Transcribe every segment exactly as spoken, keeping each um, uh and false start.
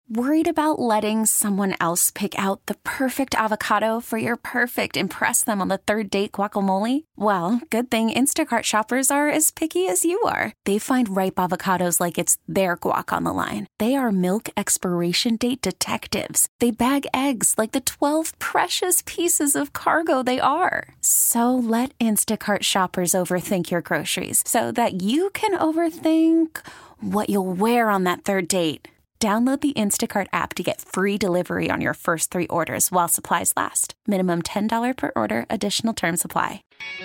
Worried about letting someone else pick out the perfect avocado for your perfect impress them on the third date guacamole? Well, good thing Instacart shoppers are as picky as you are. They find ripe avocados like it's their guac on the line. They are milk expiration date detectives. They bag eggs like the twelve precious pieces of cargo they are. So let Instacart shoppers overthink your groceries so that you can overthink what you'll wear on that third date. Download the Instacart app to get free delivery on your first three orders while supplies last. Minimum ten dollars per order. Additional terms apply.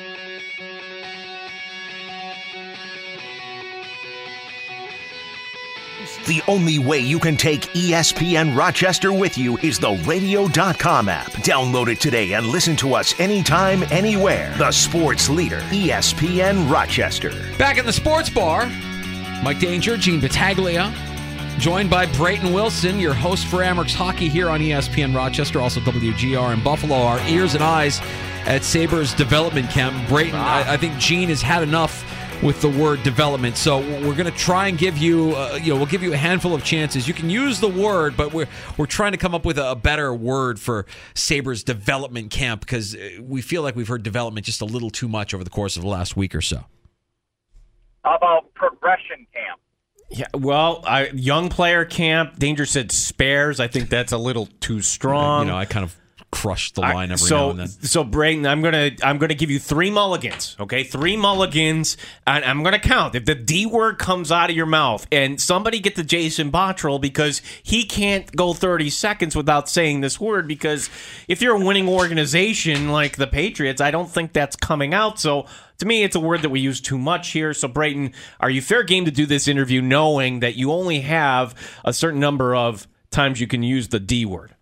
The only way you can take E S P N Rochester with you is the radio dot com app. Download it today and listen to us anytime, anywhere. The sports leader, E S P N Rochester. Back in the sports bar, Mike Danger, Gene Battaglia, joined by Brayton Wilson, your host for Amherst Hockey here on E S P N Rochester, also W G R in Buffalo, our ears and eyes at Sabres Development Camp. Brayton, wow. I, I think Gene has had enough with the word development, so we're going to try and give you, uh, you know, we'll give you a handful of chances. You can use the word, but we're we're trying to come up with a better word for Sabres Development Camp because we feel like we've heard development just a little too much over the course of the last week or so. How about progression camp? Yeah, well, I, young player camp. Danger said spares. I think that's a little too strong. You know, I kind of crushed the line every so, now and then. So, Brayton, I'm gonna I'm gonna give you three mulligans. Okay, three mulligans, and I'm gonna count. If the D word comes out of your mouth, and somebody get to Jason Bottrell because he can't go thirty seconds without saying this word. Because if you're a winning organization like the Patriots, I don't think that's coming out. So. To me, it's a word that we use too much here. So, Brayton, are you fair game to do this interview knowing that you only have a certain number of times you can use the D word?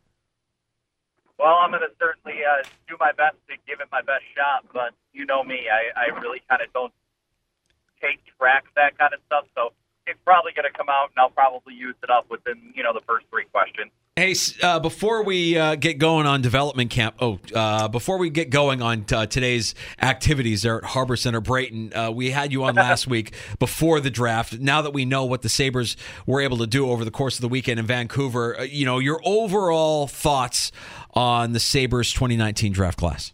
Well, I'm going to certainly uh, do my best to give it my best shot, but you know me, I, I really kind of don't take track of that kind of stuff, so it's probably going to come out, and I'll probably use it up within, you know, the first three questions. Hey, uh, before we uh, get going on development camp, oh, uh, before we get going on uh, today's activities there at Harbor Center, Brayton, uh, we had you on last week before the draft. Now that we know what the Sabres were able to do over the course of the weekend in Vancouver, uh, you know, your overall thoughts on the Sabres twenty nineteen draft class?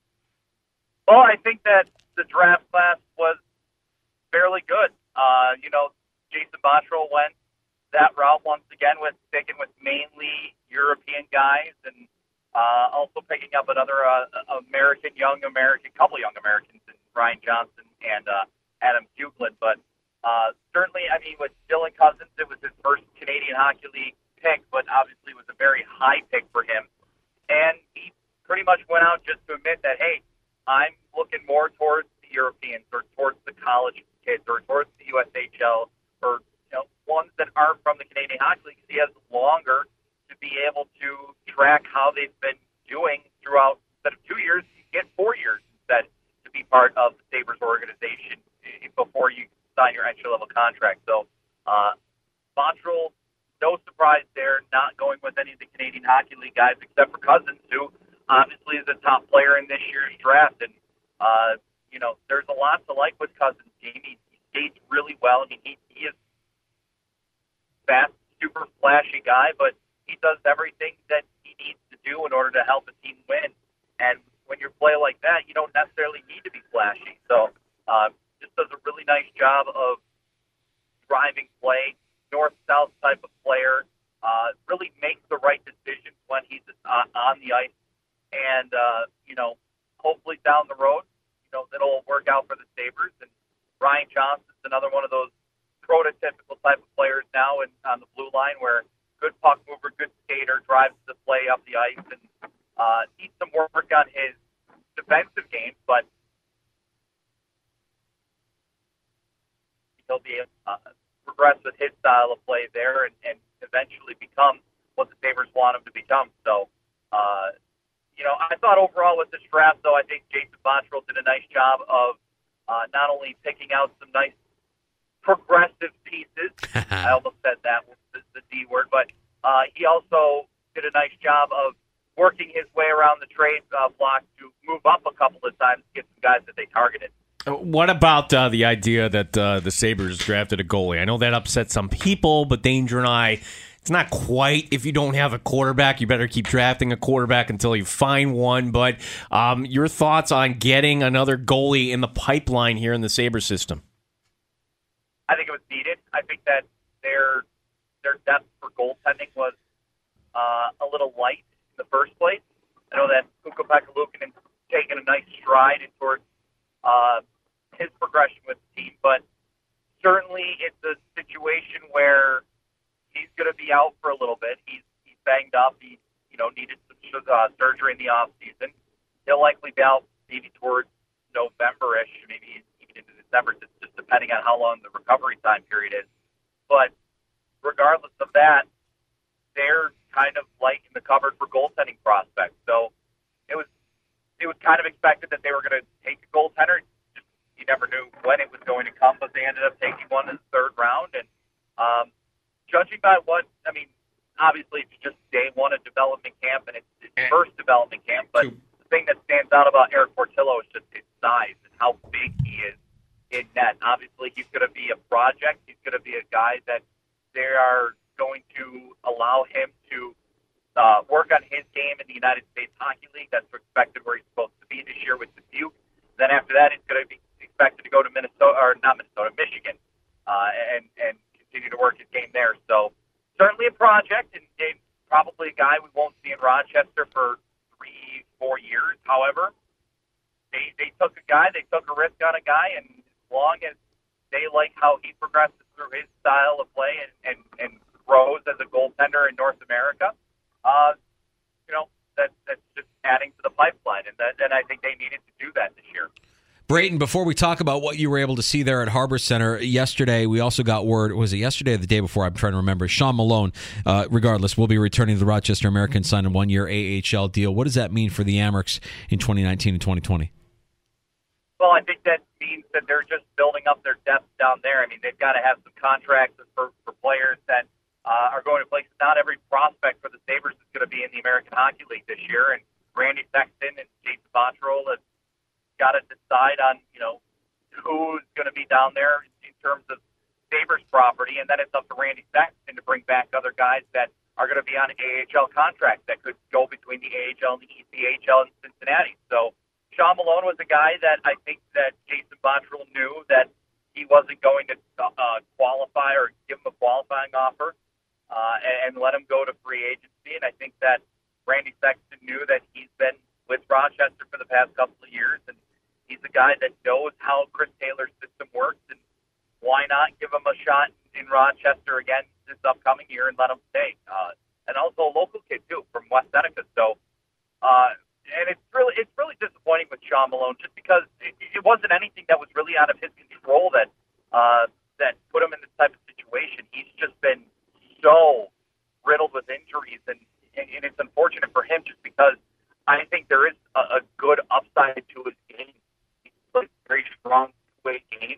Well, I think that the draft class was fairly good. Uh, you know, Jason Bottrell went that route once again with sticking with mainly European guys and uh, also picking up another uh, American, young American, couple young Americans, in Ryan Johnson and uh, Adam Buechelen. But uh, certainly, I mean, with Dylan Cozens, it was his first Canadian Hockey League pick, but obviously it was a very high pick for him. And he pretty much went out just to admit that, hey, I'm looking more towards the Europeans or towards the college kids or towards the U S H L or ones that aren't from the Canadian Hockey League, because he has longer to be able to track how they've been doing throughout. Instead of two years, you get four years instead to be part of the Sabres organization before you sign your entry-level contract. So, uh, Montreal, no surprise there, not going with any of the Canadian Hockey League guys except for Cozens, who obviously is a top player in this year's draft. And, uh, you know, there's a lot to like with Cozens' game. He, he skates really well. I mean, he, he is fast, super flashy guy, but he does everything that he needs to do in order to help a team win. And when you play like that, you don't necessarily need to be flashy. So uh, just does a really nice job of driving play, north-south type of player, uh, really makes the right decisions when he's uh, on the ice. And, uh, you know, hopefully down the road, you know, it'll work out for the Sabres. And Ryan Johnson's another one of those prototypical type of players now and on the blue line where good puck mover, good skater, drives the play up the ice, and uh, needs some work on his defensive game, but he'll be able to uh, progress with his style of play there and, and eventually become what the Sabres want him to become. So, uh, you know, I thought overall with this draft, though, I think Jason Bottrell did a nice job of uh, not only picking out some nice progressive pieces. I almost said that with the, the D word, but uh, he also did a nice job of working his way around the trade uh, block to move up a couple of times to get some guys that they targeted. What about uh, the idea that uh, the Sabres drafted a goalie? I know that upset some people, but Danger and I It's not quite, if you don't have a quarterback, you better keep drafting a quarterback until you find one. But um, your thoughts on getting another goalie in the pipeline here in the Sabres system? I think it was needed. I think that their their depth for goaltending was uh, a little light in the first place. I know that Ukko-Pekka Luukkonen has taken a nice stride in towards uh, his progression with the team, but certainly it's a situation where he's going to be out for a little bit. He's he's banged up. He you know needed some uh, surgery in the off season. He'll likely be out maybe towards November-ish, maybe even into December, just, just depending on how long the recovery time period is. But regardless of that, they're kind of light in the cupboard for goaltending prospects. So it was it was kind of expected that they were going to take a goaltender. Just, you never knew when it was going to come, but they ended up taking one in the third round. And um, judging by what, I mean, obviously it's just day one of development camp, and it's his first development camp, but the thing that stands out about Eric Portillo is just his size and how big he is in net. Obviously, he's going to be a project. He's going to be a guy that they are going to allow him to uh, work on his game in the United States Hockey League. That's expected where he's supposed to be this year with Dubuque. Then after that, he's going to be expected to go to Minnesota, or not Minnesota, Michigan, uh, and, and continue to work his game there. So certainly a project, and, and probably a guy we won't see in Rochester for three, four years. However, they they took a guy, they took a risk on a guy, and as long as they like how he progresses through his style of play and, and, and grows as a goaltender in North America, uh, you know, that, that's just adding to the pipeline, and that, and I think they needed to do that this year. Brayton, before we talk about what you were able to see there at Harbor Center yesterday, we also got word, was it yesterday or the day before? I'm trying to remember. Sean Malone, uh, regardless, will be returning to the Rochester Americans, signed a one-year A H L deal. What does that mean for the Amerks in twenty nineteen and twenty twenty? Well, I think that means that they're just building up their depth down there. I mean, they've got to have some contracts for, for players that uh, are going to places. Not every prospect for the Sabres is going to be in the American Hockey League this year, and Randy Sexton and Jason Botterill have got to decide on, you know, who's going to be down there in terms of Sabres property, and then it's up to Randy Sexton to bring back other guys that are going to be on A H L contracts that could go between the A H L and the E C H L in Cincinnati. So Sean Malone was a guy that I think that Jason Botterill knew that he wasn't going to uh, qualify or give him a qualifying offer uh, and, and let him go to free agency. And I think that Randy Sexton knew that he's been with Rochester for the past couple of years, and he's a guy that knows how Chris Taylor's system works, and why not give him a shot in Rochester again this upcoming year and let him stay. Uh, and also a local kid, too, from West Seneca. So, uh, and it's really it's really disappointing with Sean Malone, just because it, it wasn't anything that was really out of his control that uh, that put him in this type of situation. He's just been so riddled with injuries, and, and, and it's unfortunate for him just because I think there is a, a good upside to his game. He's played a very strong two-way game,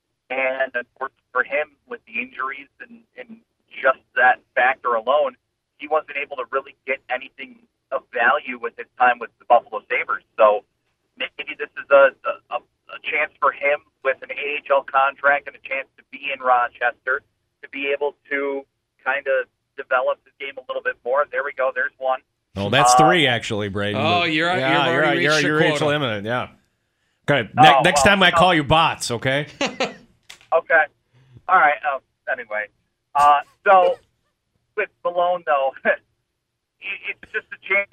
and unfortunately for him, with the injuries and, and just that factor alone, he wasn't able to really get anything of value with his time with the Buffalo Sabres. So maybe this is a, a, a chance for him with an A H L contract and a chance to be in Rochester to be able to kind of develop his game a little bit more. There we go. There's one. Oh, that's uh, three, actually, Braden. Oh, you're right. Yeah, you're you're, you're, you're, you're you're limited, yeah. Okay, oh, ne- next well, time I no. call you bots, okay? Okay. All right. Um, anyway, uh, so with Malone, though, it's just a chance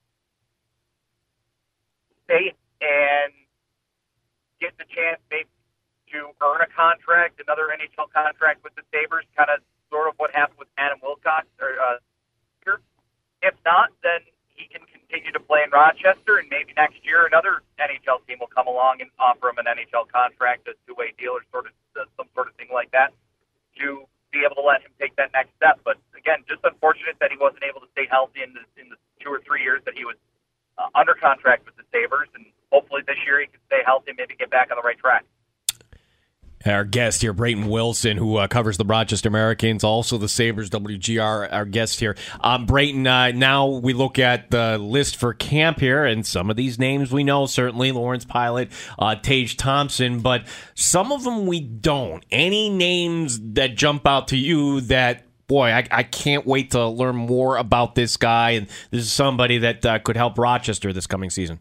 to stay and get the chance maybe to earn a contract, another N H L contract with the Sabres, kind of sort of what happened with Adam Wilcox. Or, uh, here. If not, then he can continue to play in Rochester, and maybe next year another N H L team will come along and offer him an N H L contract, a two-way deal, or sort of uh, some sort of thing like that, to be able to let him take that next step. But again, just unfortunate that he wasn't able to stay healthy in the, in the two or three years that he was uh, under contract with the Sabres, and hopefully this year he can stay healthy and maybe get back on the right track. Our guest here, Brayton Wilson, who uh, covers the Rochester Americans, also the Sabres, W G R, our guest here. Um, Brayton, uh, now we look at the list for camp here, and some of these names we know, certainly Lawrence Pilot, uh, Tage Thompson, but some of them we don't. Any names that jump out to you that boy, I, I can't wait to learn more about this guy, and this is somebody that uh, could help Rochester this coming season?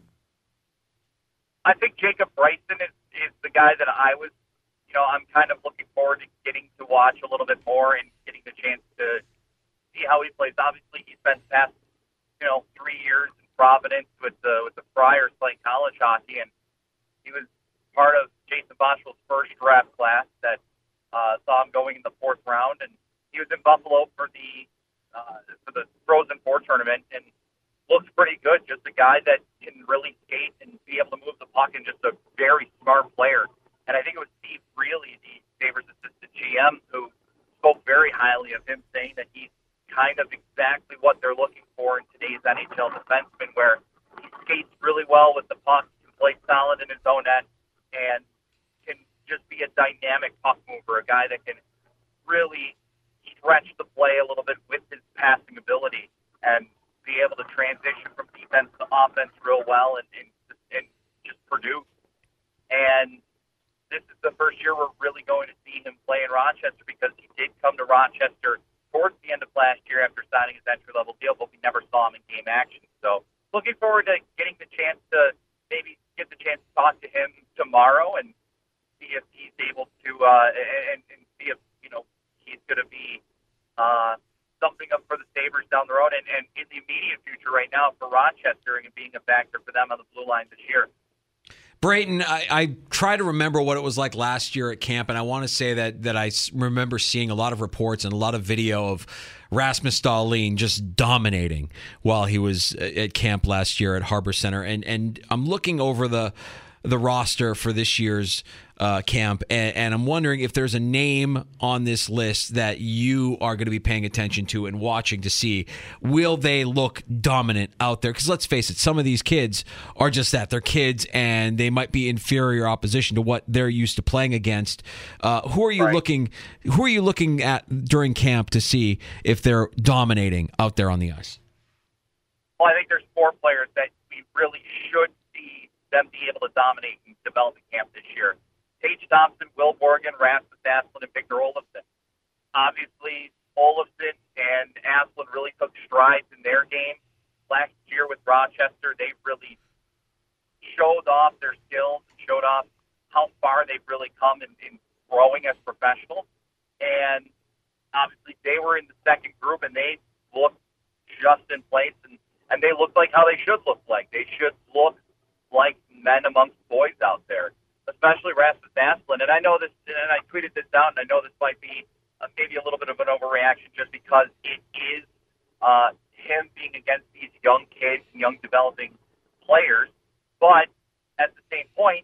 I think Jacob Bryson is, is the guy that I was, you know, I'm kind of looking forward to getting to watch a little bit more and getting the chance to see how he plays. Obviously, he spent the past, you know, three years in Providence with the with the Friars playing college hockey, and he was part of Jason Bottrell's first draft class that uh, saw him going in the fourth round, and he was in Buffalo for the uh, for the Frozen Four tournament and looks pretty good. Just a guy that can really skate and be able to move the puck, and just a very smart player. And I think it was Steve Greeley, the Sabres assistant G M, who spoke very highly of him, saying that he's kind of exactly what they're looking for in today's N H L defenseman, where he skates really well with the puck, can play solid in his own end, and can just be a dynamic puck mover, a guy that can really stretch the play a little bit with his passing ability and be able to transition from defense to offense real well and, and, and just produce. And this is the first year we're really going to see him play in Rochester, because he did come to Rochester towards the end of last year after signing his entry-level deal, but we never saw him in game action. So looking forward to getting the chance to maybe get the chance to talk to him tomorrow and see if he's able to uh, and, and see if, you know, he's going to be uh, something up for the Sabres down the road and, and in the immediate future right now for Rochester and being a factor for them on the blue line this year. Brayton, I, I try to remember what it was like last year at camp, and I want to say that that I remember seeing a lot of reports and a lot of video of Rasmus Dahlin just dominating while he was at camp last year at Harbor Center. And and I'm looking over the the roster for this year's uh, camp, and, and I'm wondering if there's a name on this list that you are going to be paying attention to and watching to see, will they look dominant out there? Because let's face it, some of these kids are just that. They're kids, and they might be inferior opposition to what they're used to playing against. Uh, who are you right. looking? Who are you looking at during camp to see if they're dominating out there on the ice? Well, I think there's four players that we really should see them be able to dominate in development camp this year. Tage Thompson, Will Borgen, Rasmus Asplund, and Victor Olofsson. Obviously, Olofsson and Asplund really took strides in their game last year with Rochester. They really showed off their skills and showed off how far they've really come in, in growing as professionals. And obviously, they were in the second group, and they looked just in place, and, and they looked like how they should look like. They should look like men amongst boys out there, especially Rasmus Asplund. And I know this, and I tweeted this out, and I know this might be uh, maybe a little bit of an overreaction just because it is uh, him being against these young kids and young developing players. But at the same point,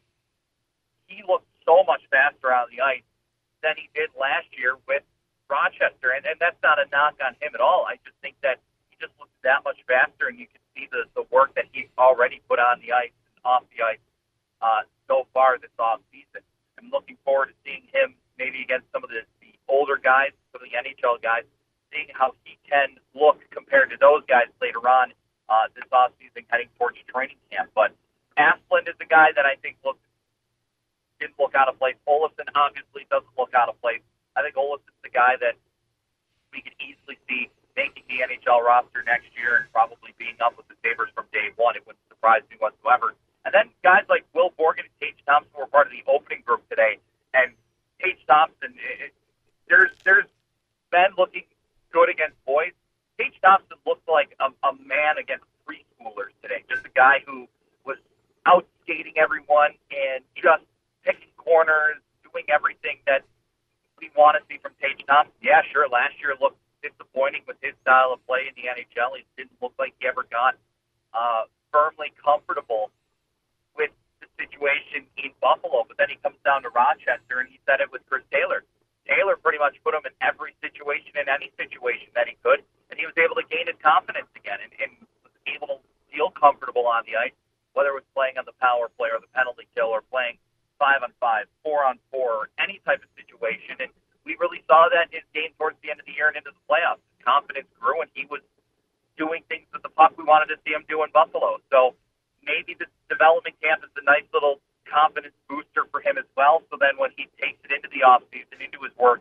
he looked so much faster on the ice than he did last year with Rochester. And, and that's not a knock on him at all. I just think that he just looks that much faster, and you can see the, the work that he's already put on the ice and off the ice uh, so far this offseason. I'm looking forward to seeing him maybe against some of the, the older guys, some of the N H L guys, seeing how he can look compared to those guys later on uh, this offseason heading towards training camp. But Asplund is the guy that I think looked, didn't look out of place. Olofsson obviously doesn't look out of place. I think Olofsson's the guy that we could easily see making the N H L roster next year and probably being up with the Sabres from day one. It wouldn't surprise me whatsoever. And then guys like Will Borgen and Tage Thompson were part of the opening group today. And Tage Thompson, it, there's there's men looking good against boys. Tage Thompson looked like a, a man against preschoolers today. Just a guy who was out skating everyone and just picking corners, doing everything that we want to see from Tage Thompson. Yeah, sure, last year looked disappointing with his style of play in the N H L. He didn't look like he ever got uh, firmly comfortable with the situation in Buffalo. But then he comes down to Rochester, and he said it with Chris Taylor. Taylor pretty much put him in every situation, in any situation that he could, and he was able to gain his confidence again and, and was able to feel comfortable on the ice, whether it was playing on the power play or the penalty kill or playing five on five, four on four, or any type of situation. And we really saw that in his game towards the end of the year and into the playoffs. His confidence grew, and he was doing things with the puck we wanted to see him do in Buffalo. So maybe this development camp is a nice little confidence booster for him as well. So then when he takes it into the offseason, into his workouts,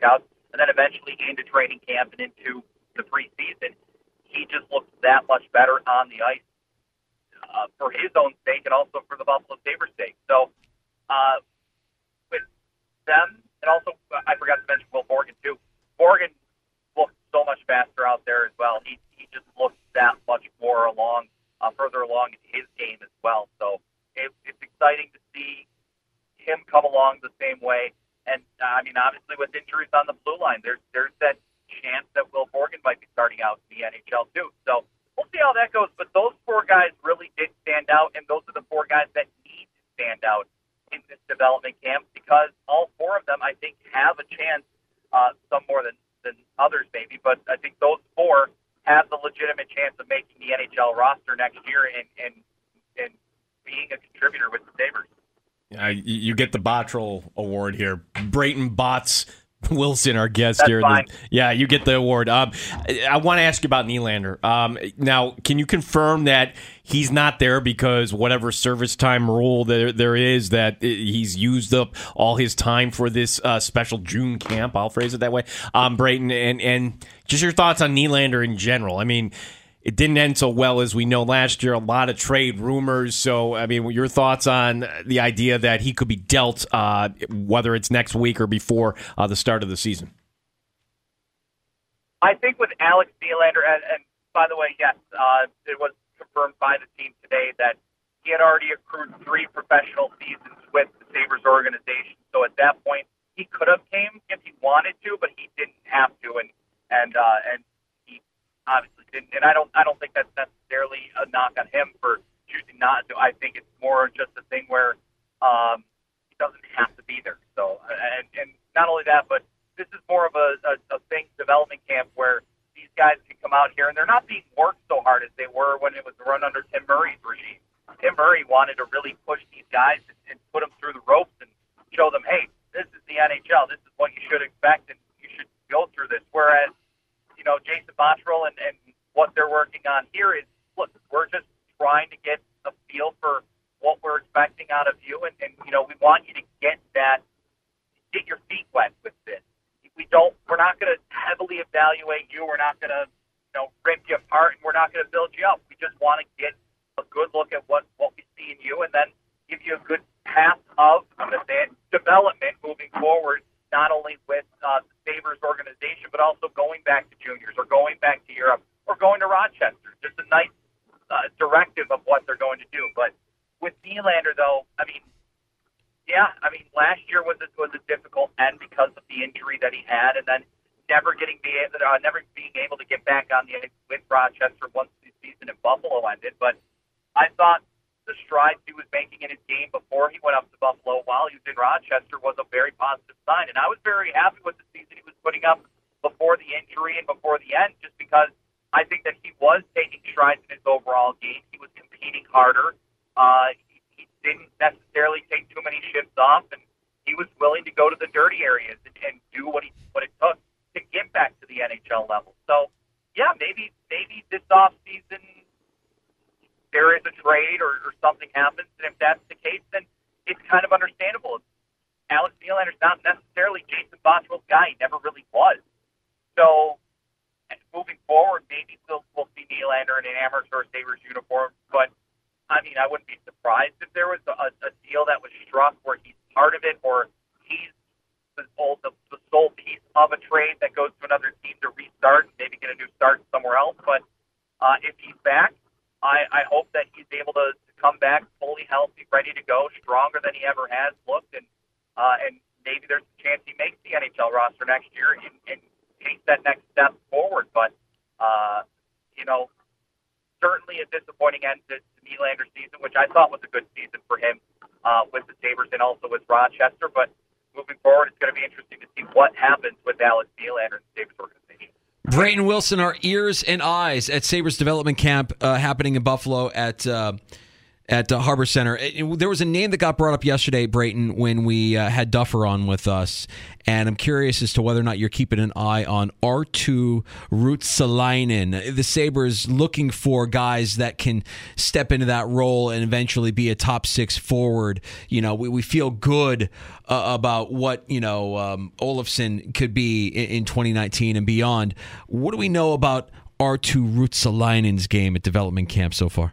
and then eventually into training camp and into the preseason, he just looks that much better on the ice uh, for his own sake and also for the Buffalo Sabres' sake. So uh, with them, and also I forgot to mention Will Borgen too. Borgen looks so much faster out there as well. He he just looks that much more along, uh, further along in his game as well. So it, it's exciting to see him come along the same way. And uh, I mean, obviously with injuries on the blue line, there's there's that chance that Will Borgen might be starting out in the N H L too. So we'll see how that goes. But those four guys really did stand out, and those are the four guys that need to stand out in this development camp because all four of them, I think, have a chance, uh, some more than, than others maybe, but I think those four have the legitimate chance of making the N H L roster next year and, and, and being a contributor with the Sabres. Uh, you get the Bottrell Award here. Brayton Bots Wilson, our guest That's here. Fine. The, yeah, you get the award. Um, I want to ask you about Nylander. Um, now, can you confirm that he's not there because whatever service time rule there there is, that he's used up all his time for this uh, special June camp? I'll phrase it that way. Um, Brayton, and, and just your thoughts on Nylander in general. I mean, it didn't end so well as we know last year. A lot of trade rumors. So, I mean, your thoughts on the idea that he could be dealt, uh, whether it's next week or before uh, the start of the season? I think with Alex Nylander, and, and by the way, yes, uh, it was confirmed by the team today that he had already accrued three professional seasons with the Sabres organization. So at that point, he could have came if he wanted to, but he didn't have to, and and uh, and he obviously didn't. And I don't I don't think that's necessarily a knock on him for choosing not to. I think it's more just a thing where um, he doesn't have to be there. So and and not only that, but this is more of a, a, a thing development camp where these guys can come out here and they're not being worked so hard as they were when it was run under Tim Murray's regime. Tim Murray wanted to really push these guys and, and put them through the ropes and show them, hey, this is the N H L. This is what you should expect, and you should go through this. Whereas, you know, Jason Bottrell and, and what they're working on here is, look, we're just trying to get a feel for what we're expecting out of you, and, and you know, we want you to get that, get your feet wet with this. We don't, we're not going to heavily evaluate you. We're not going to, you know, rip you apart, and we're not going to build you up. We just want to get a good look at what, what we see in you and then give you a good path of, I'm going to say it, development moving forward, not only with uh, the Sabres organization, but also going back to juniors or going back to Europe or going to Rochester. Just a nice uh, directive of what they're going to do. But with Nylander, though, I mean, yeah, I mean, last year was a, was a difficult end because of the injury that he had, and then never getting be able, uh, never being able to get back on the ice with Rochester once the season in Buffalo ended. But I thought the strides he was making in his game before he went up to Buffalo while he was in Rochester was a very positive sign, and I was very happy with the season he was putting up before the injury and before the end, just because I think that he was taking strides in his overall game. He was competing harder. Uh, didn't necessarily take too many shifts off, and he was willing to go to the dirty areas and, and do what he what it took to get back to the N H L level. So, yeah, maybe maybe this off season there is a trade or, or something happens, and if that's the case, then it's kind of understandable. Alex Nylander's not necessarily Jason Bottrell's guy; he never really was. So, moving forward, maybe we'll we'll see Nylander in an Amherst or Sabres uniform, but I mean, I wouldn't be surprised if there was a, a deal that was struck where he's part of it or he's the, whole, the, the sole piece of a trade that goes to another team to restart and maybe get a new start somewhere else. But uh, if he's back, I, I hope that he's able to, to come back fully healthy, ready to go, stronger than he ever has looked. And uh, and maybe there's a chance he makes the N H L roster next year and, and takes that next step forward. But, uh, you know, certainly a disappointing end to, to Nylander's season, which I thought was a good season for him uh, with the Sabres and also with Rochester. But moving forward, it's going to be interesting to see what happens with Alex Nylander and the Sabres organization. Brayton Wilson, our ears and eyes at Sabres Development Camp uh, happening in Buffalo at uh, at uh, Harbor Center. It, it, there was a name that got brought up yesterday, Brayton, when we uh, had Duffer on with us, and I'm curious as to whether or not you're keeping an eye on Arttu Ruotsalainen. The Sabres looking for guys that can step into that role and eventually be a top six forward. You know, we, we feel good uh, about what, you know, um, Olofsson could be in, in twenty nineteen and beyond. What do we know about Arttu Ruotsalainen's game at development camp so far?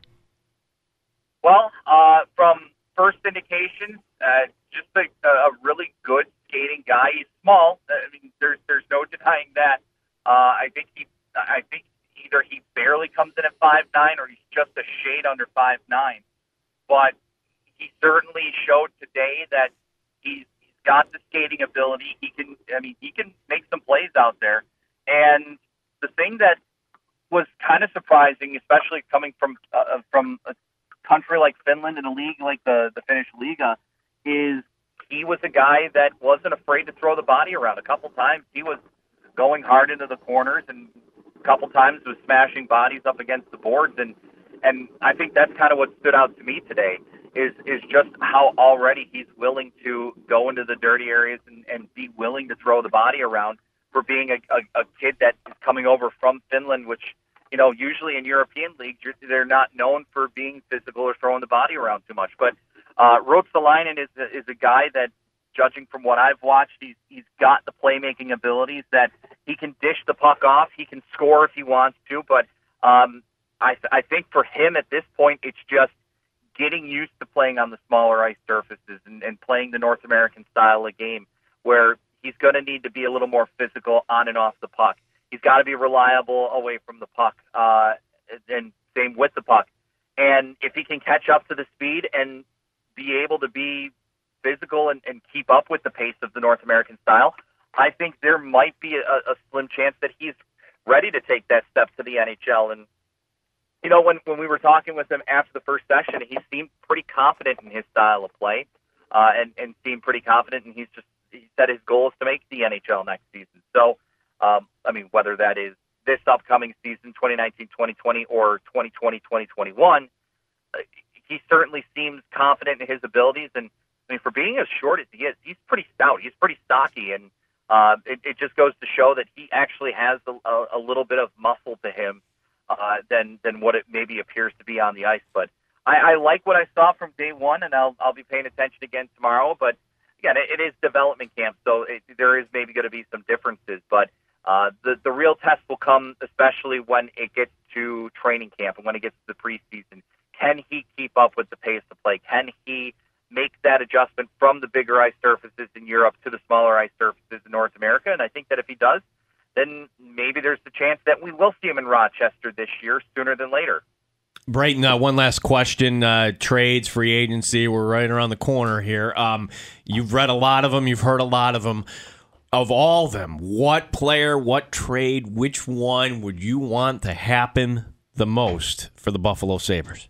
Well, uh, from first indications, uh, just a, a really good skating guy. He's small. I mean, there's there's no denying that. Uh, I think he, I think either he barely comes in at five nine or he's just a shade under five nine. But he certainly showed today that he's, he's got the skating ability. He can, I mean, he can make some plays out there. And the thing that was kind of surprising, especially coming from uh, from a country like Finland and a league like the, the Finnish Liga, is he was a guy that wasn't afraid to throw the body around. A couple times he was going hard into the corners, and a couple times was smashing bodies up against the boards. And, and I think that's kind of what stood out to me today is, is just how already he's willing to go into the dirty areas and, and be willing to throw the body around for being a, a, a kid that is coming over from Finland, which, you know, usually in European leagues, they're not known for being physical or throwing the body around too much. But uh, Ruotsalainen is a, is a guy that, judging from what I've watched, he's he's got the playmaking abilities that he can dish the puck off. He can score if he wants to. But um, I th- I think for him at this point, it's just getting used to playing on the smaller ice surfaces and, and playing the North American style of game, where he's going to need to be a little more physical on and off the puck. He's got to be reliable away from the puck, uh, and same with the puck. And if he can catch up to the speed and be able to be physical and, and keep up with the pace of the North American style, I think there might be a, a slim chance that he's ready to take that step to the N H L. And, you know, when, when we were talking with him after the first session, he seemed pretty confident in his style of play, uh, and, and seemed pretty confident, and he's just, he said his goal is to make the N H L next season. So, Um, I mean, whether that is this upcoming season, twenty nineteen twenty twenty, or twenty twenty twenty twenty-one, uh, he certainly seems confident in his abilities. And, I mean, for being as short as he is, he's pretty stout. He's pretty stocky. And uh, it, it just goes to show that he actually has a, a, a little bit of muscle to him uh, than than what it maybe appears to be on the ice. But I, I like what I saw from day one, and I'll, I'll be paying attention again tomorrow. But, again, it, it is development camp, so it, there is maybe going to be some differences. But Uh, the, the real test will come especially when it gets to training camp and when it gets to the preseason. Can he keep up with the pace of play? Can he make that adjustment from the bigger ice surfaces in Europe to the smaller ice surfaces in North America? And I think that if he does, then maybe there's the chance that we will see him in Rochester this year sooner than later. Brayton, uh, one last question. Uh, trades, free agency, we're right around the corner here. Um, you've read a lot of them. You've heard a lot of them. Of all of them, what player, what trade, which one would you want to happen the most for the Buffalo Sabres?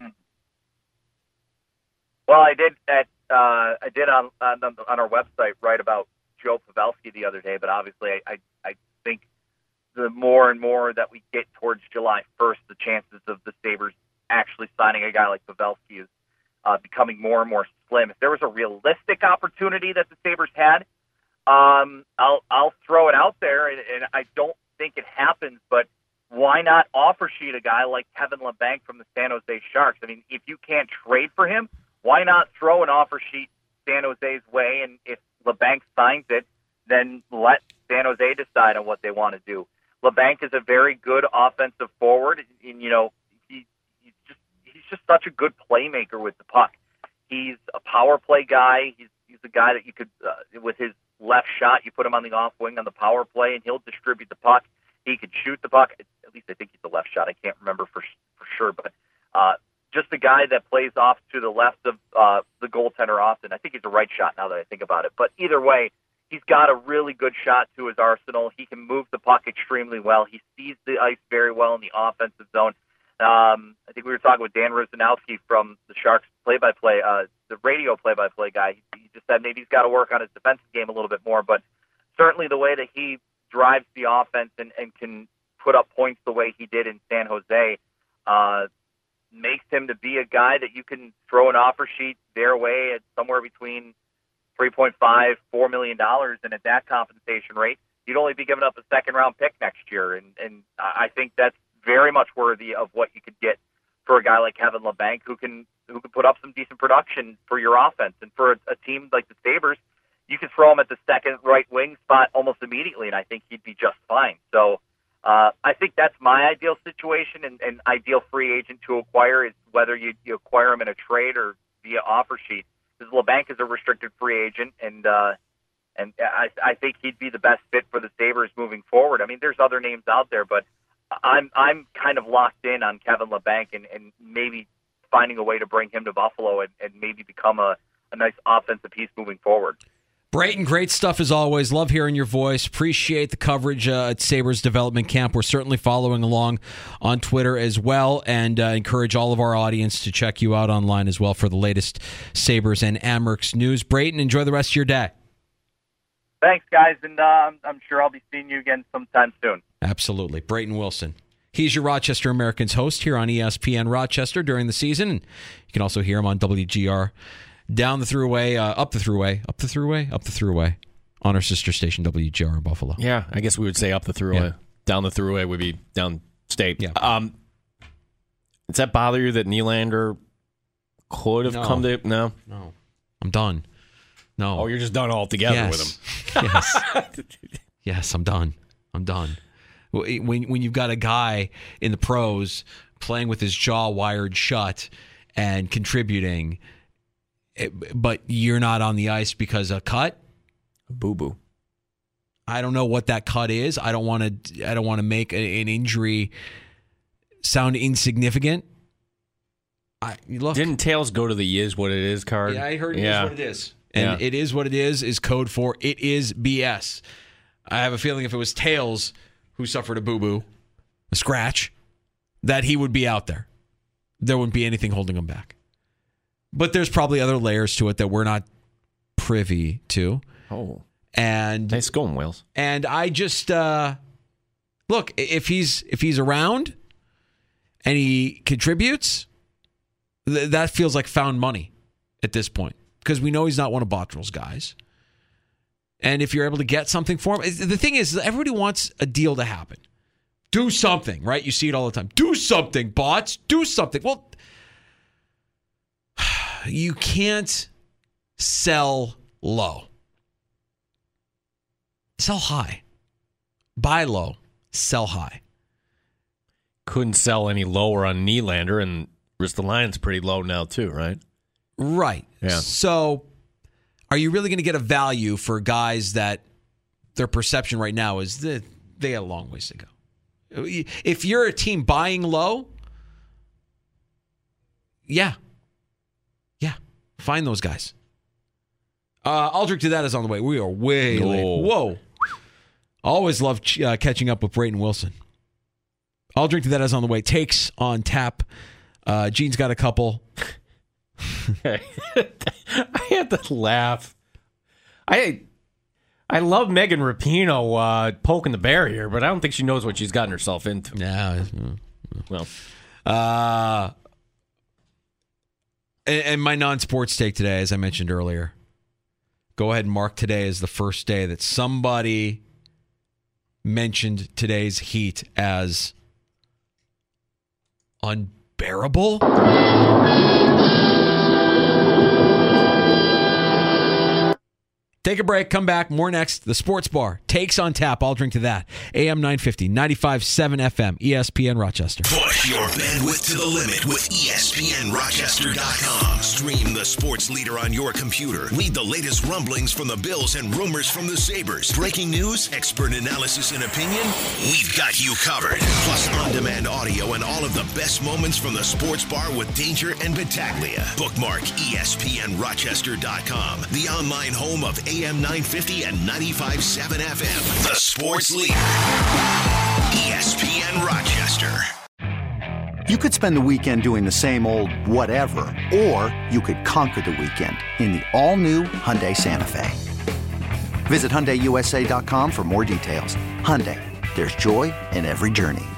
Well, I did at uh, I did on, on on our website write about Joe Pavelski the other day, but obviously I, I I think the more and more that we get towards July first, the chances of the Sabres actually signing a guy like Pavelski is uh, becoming more and more slim. If there was a realistic opportunity that the Sabres had, Um, I'll I'll throw it out there, and, and I don't think it happens, but why not offer sheet a guy like Kevin Labanc from the San Jose Sharks? I mean, if you can't trade for him, why not throw an offer sheet San Jose's way, and if Labanc signs it, then let San Jose decide on what they want to do. Labanc is a very good offensive forward, and, you know, he, he's just he's just such a good playmaker with the puck. He's a power play guy. He's he's a guy that you could, uh, with his left shot, you put him on the off wing on the power play, and he'll distribute the puck. He could shoot the puck. At least I think he's a left shot. I can't remember for for sure, but uh, just a guy that plays off to the left of uh, the goaltender often. I think he's a right shot now that I think about it. But either way, he's got a really good shot to his arsenal. He can move the puck extremely well. He sees the ice very well in the offensive zone. Um, I think we were talking with Dan Rusanowski from the Sharks play-by-play, uh, the radio play-by-play guy. He, he just said maybe he's got to work on his defensive game a little bit more, but certainly the way that he drives the offense and, and can put up points the way he did in San Jose, uh, makes him to be a guy that you can throw an offer sheet their way at somewhere between three point five, four million dollars, and at that compensation rate, you'd only be giving up a second-round pick next year. And, and I think that's very much worthy of what you could get for a guy like Kevin Labanc, who can who can put up some decent production for your offense. And for a, a team like the Sabres, you could throw him at the second right wing spot almost immediately, and I think he'd be just fine. So uh, I think that's my ideal situation and, and ideal free agent to acquire is whether you, you acquire him in a trade or via offer sheet. Because Labanc is a restricted free agent, and uh, and I, I think he'd be the best fit for the Sabres moving forward. I mean, there's other names out there, but I'm I'm kind of locked in on Kevin Labanc and, and maybe finding a way to bring him to Buffalo and, and maybe become a, a nice offensive piece moving forward. Brayton, great stuff as always. Love hearing your voice. Appreciate the coverage uh, at Sabres Development Camp. We're certainly following along on Twitter as well, and uh, encourage all of our audience to check you out online as well for the latest Sabres and Amerks news. Brayton, enjoy the rest of your day. Thanks, guys, and uh, I'm sure I'll be seeing you again sometime soon. Absolutely. Brayton Wilson. He's your Rochester Americans host here on E S P N Rochester during the season. You can also hear him on W G R down the thruway, uh, up the thruway, up the thruway, up the thruway on our sister station W G R in Buffalo. Yeah, I guess we would say up the thruway. Yeah. Down the thruway would be down state. Yeah. Um, does that bother you that Nylander could have No. come to... No? No. I'm done. No. Oh, you're just done altogether yes. with him. Yes. Yes, I'm done. I'm done. When when you've got a guy in the pros playing with his jaw wired shut and contributing, but you're not on the ice because of cut, boo-boo. I don't know what that cut is. I don't want to. I don't want to make a, an injury sound insignificant. I look. Didn't Tails go to the "is what it is" card? Yeah, I heard it yeah. is what it is. And Yeah. it is what it is is code for it is B S. I have a feeling if it was Tails who suffered a boo-boo, a scratch, that he would be out there. There wouldn't be anything holding him back. But there's probably other layers to it that we're not privy to. Oh. And Nice going, Wales. and I just uh, look, if he's if he's around and he contributes, th- that feels like found money at this point. Because we know he's not one of Bottrell's guys. And if you're able to get something for him, the thing is, everybody wants a deal to happen. Do something, right? You see it all the time. Do something, Bots. Do something. Well, you can't sell low. Sell high. Buy low. Sell high. Couldn't sell any lower on Nylander, and Ristolainen's pretty low now too, right? Right. Yeah. So are you really going to get a value for guys that their perception right now is that they got a long ways to go? If you're a team buying low, yeah. Yeah. Find those guys. Uh, Aldrich to that is on the way. We are way Whoa. late. Whoa. Always love uh, catching up with Brayton Wilson. Aldrich to that is on the way. Takes on tap. Uh, Gene's got a couple. I had to laugh. I I love Megan Rapinoe uh, poking the bear here, but I don't think she knows what she's gotten herself into. Yeah. Well, Uh, and, and my non-sports take today, as I mentioned earlier, go ahead and mark today as the first day that somebody mentioned today's Heat as unbearable. Take a break, come back, more next. The Sports Bar, Takes on Tap. I'll drink to that. A M nine fifty, ninety-five point seven F M, E S P N Rochester. Push your bandwidth to the limit with E S P N Rochester dot com. Stream the sports leader on your computer. Read the latest rumblings from the Bills and rumors from the Sabres. Breaking news, expert analysis and opinion. We've got you covered. Plus on-demand audio and all of the best moments from the Sports Bar with Danger and Battaglia. Bookmark E S P N Rochester dot com, the online home of A M nine fifty and ninety-five point seven F M. The sports leader. E S P N Rochester. You could spend the weekend doing the same old whatever, or you could conquer the weekend in the all-new Hyundai Santa Fe. Visit Hyundai U S A dot com for more details. Hyundai, there's joy in every journey.